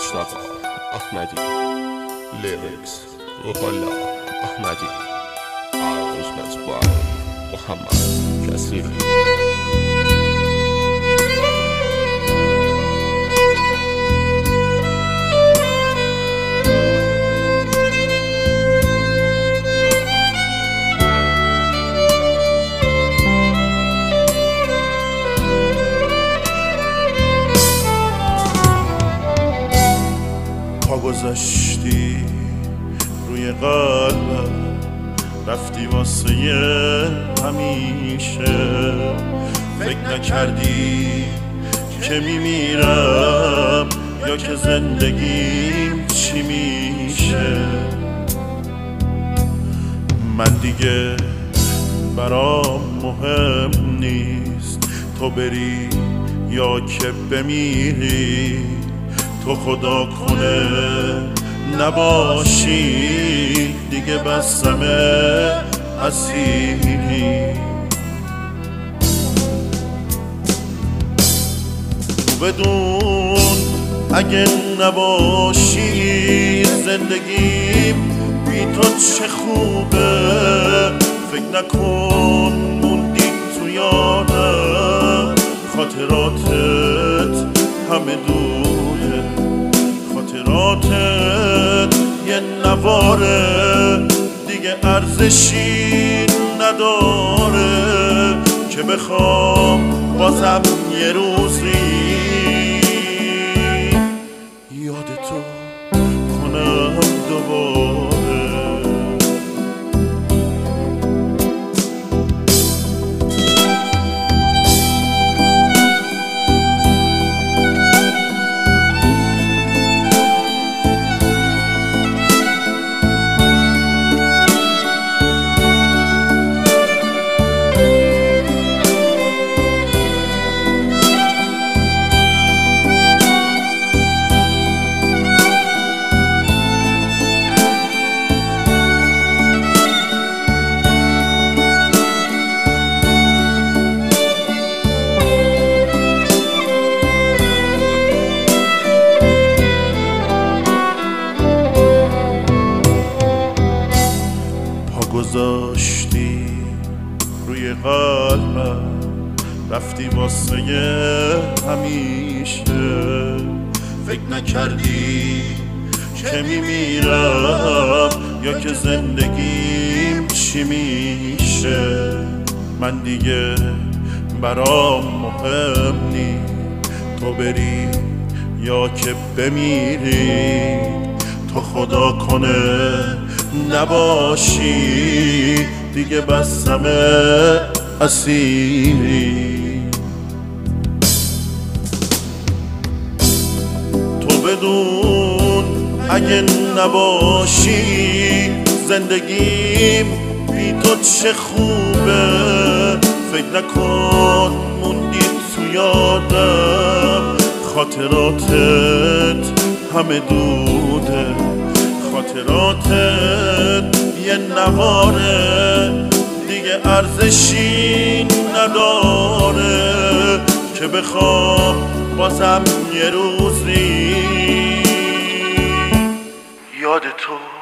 مجتبی احمدی لیریکس روح الله احمدی Arrangements by محمد کثیری پا گذاشتی روی قلبم رفتی واسه همیشه فکر نکردی که میمیرم یا که زندگیم چی میشه من دیگه برام مهم نیست تو بری یا که بمیری تو خدا کنه نباشی دیگه بسمه اسیری تو بدون اگه نباشی زندگیم بی تو چه خوبه فکر نکن موندی تو یادم خاطراتت همه دوره خاطراتت یه نواره دیگه ارزشی نداره که بخوام بازم یه روزی یادتو کنم دوباره گذاشتی روی قلبم رفتی واسه همیشه فکر نکردی که میمیرم یا که زندگیم چی میشه من دیگه برام مهم نی تو بری یا که بمیری تو خدا کنه نباشی دیگه بسمه اسیری تو بدون اگه نباشی زندگیم بی تو چه خوبه فکر نکن موندی تو یادم خاطراتت همه دوده خاطراتت یه نواره دیگه ارزشی نداره که بخوام بازم یه روزی یادتو